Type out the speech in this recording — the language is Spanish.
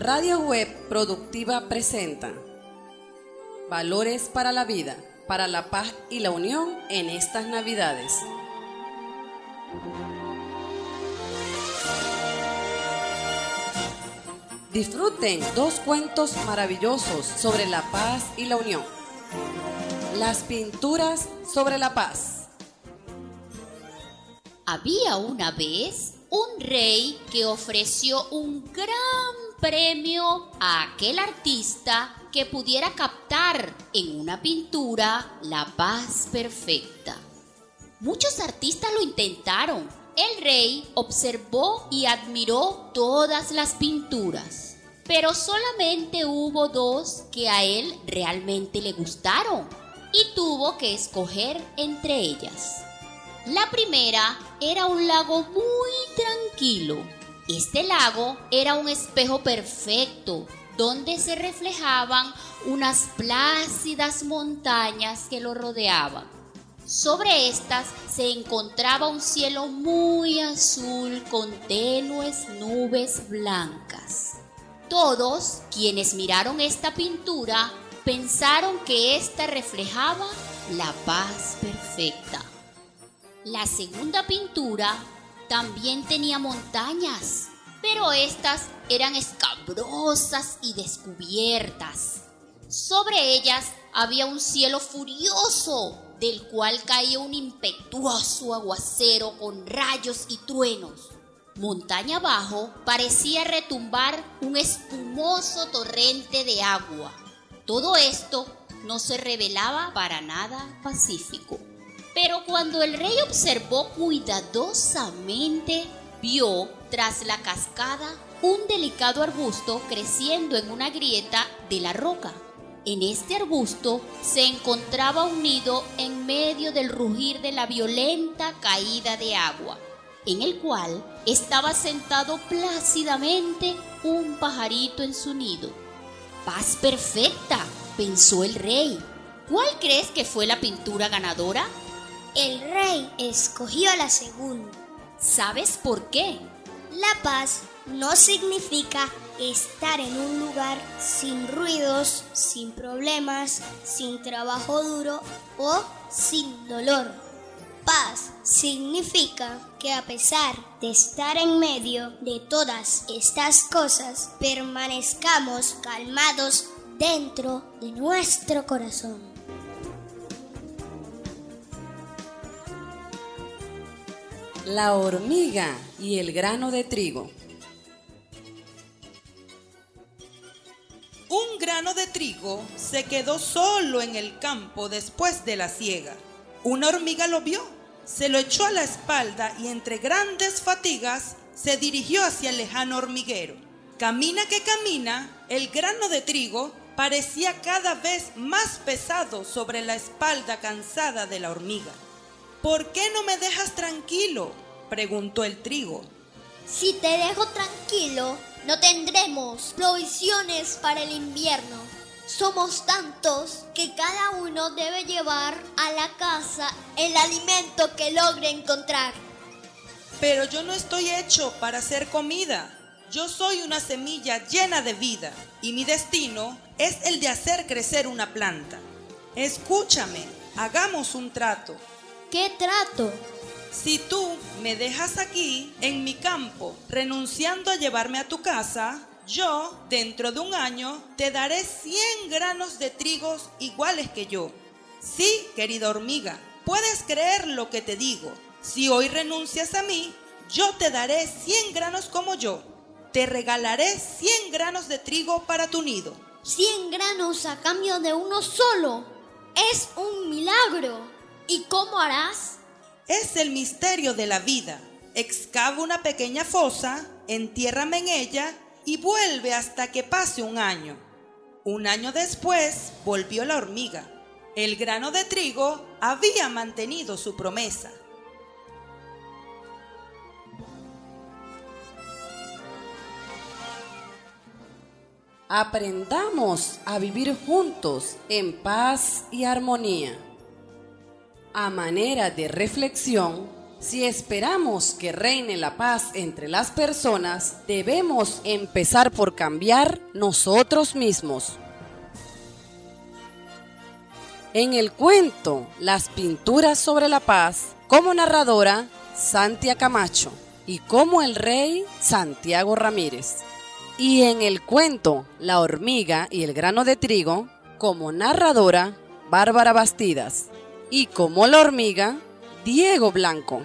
Radio Web Productiva presenta Valores para la vida, para la paz y la unión en estas Navidades. Disfruten dos cuentos maravillosos sobre la paz y la unión. Las pinturas sobre la paz. Había una vez un rey que ofreció un gran premio a aquel artista que pudiera captar en una pintura la paz perfecta. Muchos artistas lo intentaron. El rey observó y admiró todas las pinturas, pero solamente hubo dos que a él realmente le gustaron y tuvo que escoger entre ellas. La primera era un lago muy tranquilo. Este lago era un espejo perfecto donde se reflejaban unas plácidas montañas que lo rodeaban. Sobre estas se encontraba un cielo muy azul con tenues nubes blancas. Todos quienes miraron esta pintura pensaron que ésta reflejaba la paz perfecta. La segunda pintura también tenía montañas, pero estas eran escabrosas y descubiertas. Sobre ellas había un cielo furioso, del cual caía un impetuoso aguacero con rayos y truenos. Montaña abajo parecía retumbar un espumoso torrente de agua. Todo esto no se revelaba para nada pacífico. Pero cuando el rey observó cuidadosamente, vio tras la cascada un delicado arbusto creciendo en una grieta de la roca. En este arbusto se encontraba un nido en medio del rugir de la violenta caída de agua, en el cual estaba sentado plácidamente un pajarito en su nido. Paz perfecta, pensó el rey. ¿Cuál crees que fue la pintura ganadora? El rey escogió la segunda. ¿Sabes por qué? La paz no significa estar en un lugar sin ruidos, sin problemas, sin trabajo duro o sin dolor. Paz significa que a pesar de estar en medio de todas estas cosas, permanezcamos calmados dentro de nuestro corazón. La hormiga y el grano de trigo. Un grano de trigo se quedó solo en el campo después de la siega. Una hormiga lo vio, se lo echó a la espalda y entre grandes fatigas se dirigió hacia el lejano hormiguero. Camina que camina, el grano de trigo parecía cada vez más pesado sobre la espalda cansada de la hormiga. ¿Por qué no me dejas tranquilo?, preguntó el trigo. Si te dejo tranquilo, no tendremos provisiones para el invierno. Somos tantos que cada uno debe llevar a la casa el alimento que logre encontrar. Pero yo no estoy hecho para hacer comida. Yo soy una semilla llena de vida y mi destino es el de hacer crecer una planta. Escúchame, hagamos un trato. ¿Qué trato? Si tú me dejas aquí, en mi campo, renunciando a llevarme a tu casa, yo, dentro de un año, te daré 100 granos de trigo iguales que yo. Sí, querida hormiga, puedes creer lo que te digo. Si hoy renuncias a mí, yo te daré 100 granos como yo. Te regalaré 100 granos de trigo para tu nido. 100 granos a cambio de uno solo. Es un milagro. ¿Y cómo harás? Es el misterio de la vida. Excava una pequeña fosa, entiérrame en ella y vuelve hasta que pase un año. Un año después volvió la hormiga. El grano de trigo había mantenido su promesa. Aprendamos a vivir juntos en paz y armonía. A manera de reflexión, Si esperamos que reine la paz entre las personas, debemos empezar por cambiar nosotros mismos. En el cuento Las pinturas sobre la paz, como narradora, Santia Camacho, y como el rey, Santiago Ramírez. Y en el cuento La hormiga y el grano de trigo, como narradora, Bárbara Bastidas, y como la hormiga, Diego Blanco.